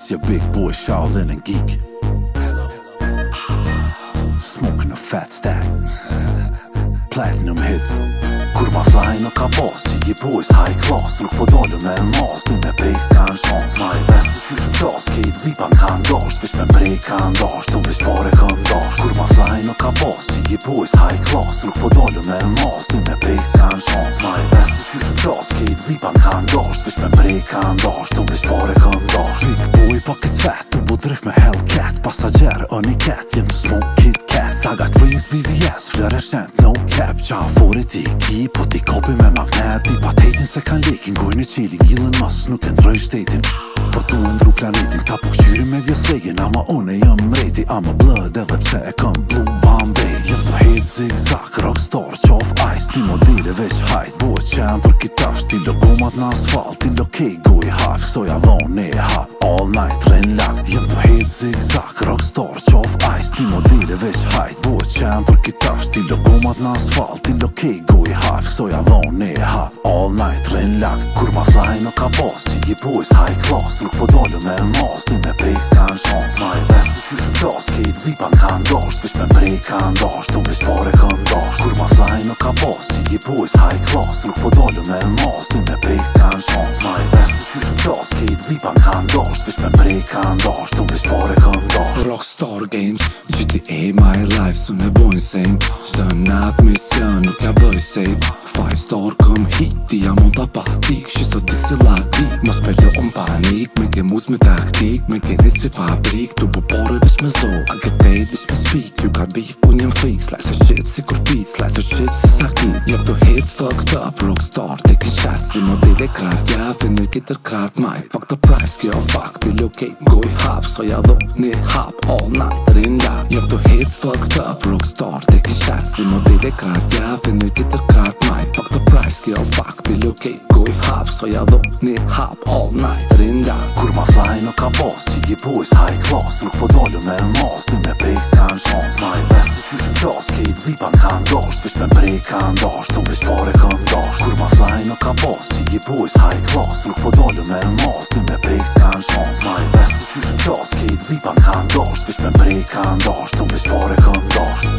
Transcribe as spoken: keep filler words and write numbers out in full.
your big boy Shaolin and geek. Smoking a fat stack. Platinum hits. Kur ma fly nuk ka bas, që je boys high class. Nuk po dalë me mas, ty me base ka në shans. Ma i vest të qyshën klas, kejt dhipan ka ndasht. Vish me mbrej ka ndasht, tu vish pare ka ndasht. Kur ma fly nuk ka bas, që je boys high class. Nuk po dalë me mas, ty me base ka në shans. Ma i vest të qyshën klas, kejt dhipan ka ndasht. Vish me mbrej ka ndasht, tu vish pare ka ndasht. Big boy pocket fat, tu bu drift me Hellcat. Passager, only cat, jem to smoke Kit Kats. I got rings V V S, fluorescent, no cap. Qa forit i ki, po ti kopi me magnet. I pa tejtin se kan lekin, gojnë e qelin. Elon Musk nuk e ndroj shtetin, po tu e ndru planetin. Ta po këshyri me vjoslegin, ama une jam mreti. I'm a blood edhe pse e kam Blue Bombay. Jem të hit zigzag, rockstar, qof ice. Ti modele veç hajt, bo e qem për kitash. Ti logomat në asfalt, ti lokej goj haf. Soja dhone e hap, all night ren lakt. Jem të hit zigzag, rockstar, qof ice. Ti modele veç hajt, bo e qem për kitash. Ti logomat në asfalt, ti lokej goj haf. Soja dhone e hap, all night ren lakt. Kur ma fly nuk ka bas, që je boys high class. Nuk po dalë me mas, ty me base ka në shans. Ma i vest të qyshën klas, kejt dhipan ka ndasht. Vish me mbrej ka ndasht, tu vish pare ka ndasht. Kur ma fly nuk ka bas, që je boys high class. Nuk po dalë me mas, ty me base ka në shans. Ma i vest të qyshën klas, kejt dhipan ka ndasht. Vish me mbrej ka ndasht, tu vish pare ka ndasht. Rockstar Games, G T A my life, su ne bojnë same. Qdo nat mision nuk ja bëj save. Five star kom hit, diamant apatik. Që sot dik si latik, mos përdo on panik. Me ke muz me taktik, me ke dit si fabrik. Tu bu pare vish me zo, I get paid vish me speak. You got beef, un jem freak. Slice of shit si kur beat, slice of shit si sakit. Jem to hits fucked up, rockstar, taking shots. Ti modele krat, ja dhe në kitër krat might. Fuck the price, kjo fuck, ti locate, goj hap. So ja dho, ni hap, all night, rinda. Jem to hits fucked up, rockstar, taking shots. Ti modele krat, ja dhe në kitër krat might. Fuck the price, kjo fuck, ti locate, goj hap. So ja dho, ni hap, all night, rinda. Kur ma fly nuk ka bas, që je boys high class. Nuk po dalë me mas, ty me base ka në shans. Ma i vest të qyshën klas, kejt dhipan ka ndasht. Vish me mbrej ka ndasht, tu vish pare ka ndasht. Kur ma fly nuk ka bas, që je boys high class. Nuk po dalë me mas, ty me base ka në shans. Ma i vest të qyshën klas, kejt dhipan ka ndasht. Vish me mbrej ka ndasht, tu vish pare ka ndasht.